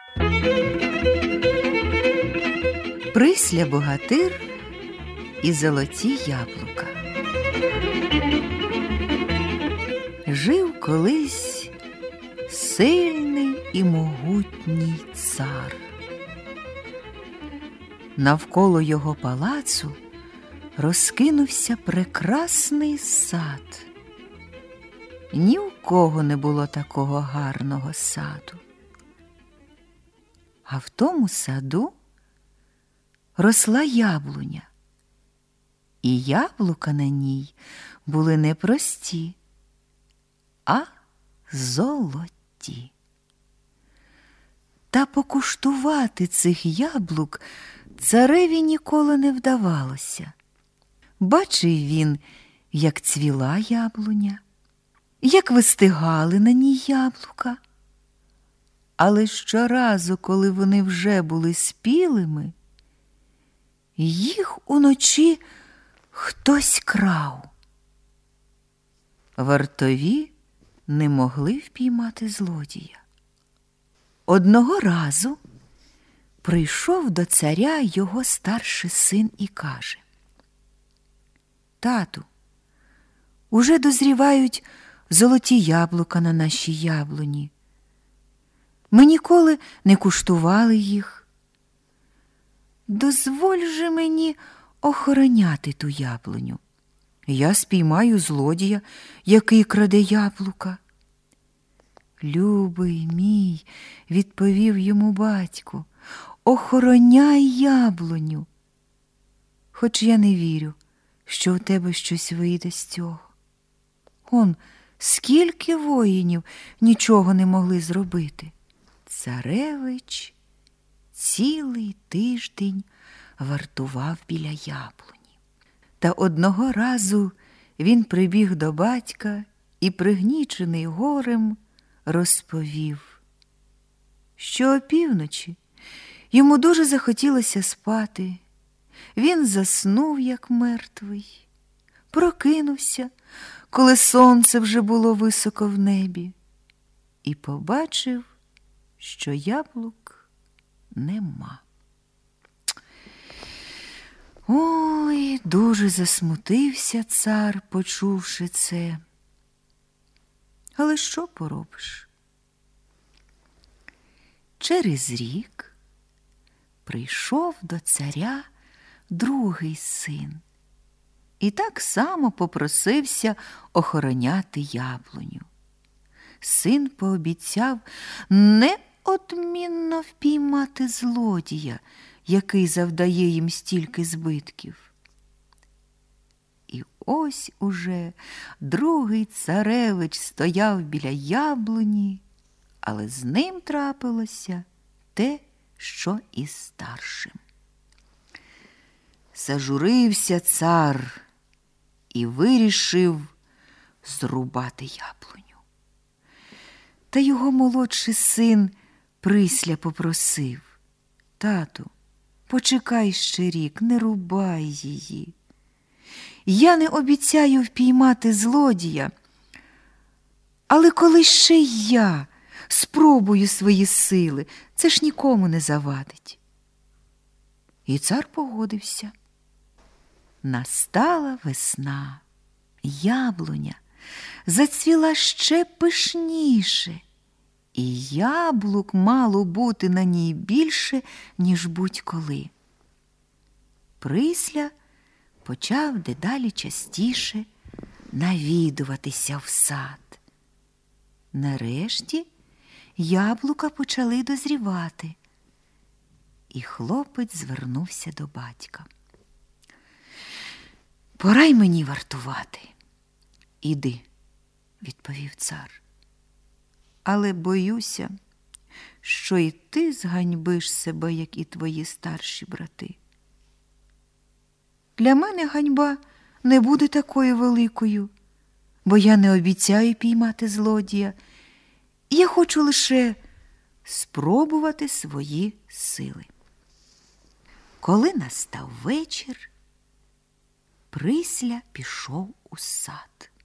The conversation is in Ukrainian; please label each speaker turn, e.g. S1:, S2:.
S1: Присля-богатир і золоті яблука. Жив колись сильний і могутній цар. Навколо його палацу розкинувся прекрасний сад. Ні у кого не було такого гарного саду. А в тому саду росла яблуня. І яблука на ній були не прості, а золоті. Та покуштувати цих яблук цареві ніколи не вдавалося. Бачив він, як цвіла яблуня, як вистигали на ній яблука. Але щоразу, коли вони вже були спілими, їх уночі хтось крав. Вартові не могли впіймати злодія. Одного разу прийшов до царя його старший син і каже: «Тату, уже дозрівають золоті яблука на нашій яблуні. Ми ніколи не куштували їх. Дозволь же мені охороняти ту яблуню. Я спіймаю злодія, який краде яблука». «Любий мій», – відповів йому батько, – «охороняй яблуню. Хоч я не вірю, що у тебе щось вийде з цього. Он, скільки воїнів нічого не могли зробити». Царевич цілий тиждень вартував біля яблуні. Та одного разу він прибіг до батька і, пригнічений горем, розповів, що опівночі йому дуже захотілося спати. Він заснув, як мертвий, прокинувся, коли сонце вже було високо в небі, і побачив, що яблук нема. Ой, дуже засмутився цар, почувши це. Але що поробиш? Через рік прийшов до царя другий син і так само попросився охороняти яблуню. Син пообіцяв неодмінно впіймати злодія, який завдає їм стільки збитків. І ось уже другий царевич стояв біля яблуні, але з ним трапилося те, що і старшим. Зажурився цар і вирішив зрубати яблуню. Та його молодший син Присля попросив: «Тату, почекай ще рік, не рубай її. Я не обіцяю впіймати злодія, але коли ще я спробую свої сили, це ж нікому не завадить». І цар погодився. Настала весна. Яблуня зацвіла ще пишніше, і яблук мало бути на ній більше, ніж будь-коли. Присля почав дедалі частіше навідуватися в сад. Нарешті яблука почали дозрівати, і хлопець звернувся до батька. «Пора й мені вартувати». «Іди», – відповів цар. «Але боюся, що і ти зганьбиш себе, як і твої старші брати». «Для мене ганьба не буде такою великою, бо я не обіцяю піймати злодія. Я хочу лише спробувати свої сили». Коли настав вечір, Присля пішов у сад.